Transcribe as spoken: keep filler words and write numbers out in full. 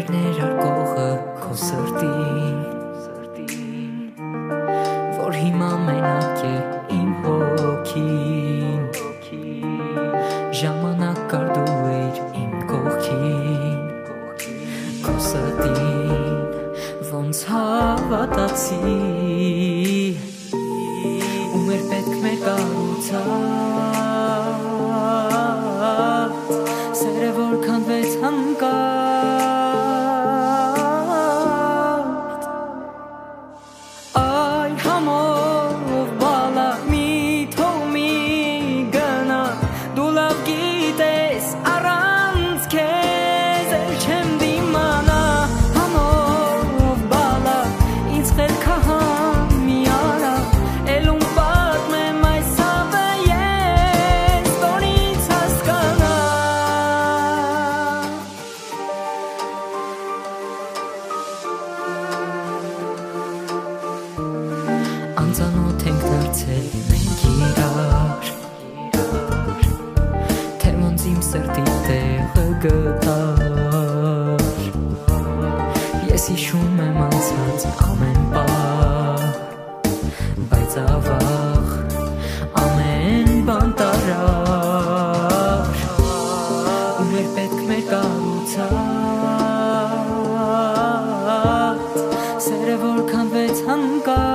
Եվ ներար կողը քո սրտին, որ հիմա մենակ է իմ հոգին, ժամանակ կար դու էիր իմ կողքին, քո սրտին ոնց հավատացի, ու մեր պետք մեր կառուցած սերը որ քանդվեց հանկարծ, այ համով բալա մի թող մի գնա, դու լավ գիտես առանց քեզ էլ չեմ դիմանա, համով բալա ինձ խելքը համիարա, էլում պատմեմ այս հավը ես տոնից հասկանա, անծանոթ ենք դարձել մենք իրար, թե ոնց իմ սրտի տեղը գտար, ես հիշում եմ անցած ամեն պահ, բայց ավաղ ամեն բան տարար, ու մեր պետք մեր կառուցած սերը որ քանդվեց հանկարծ,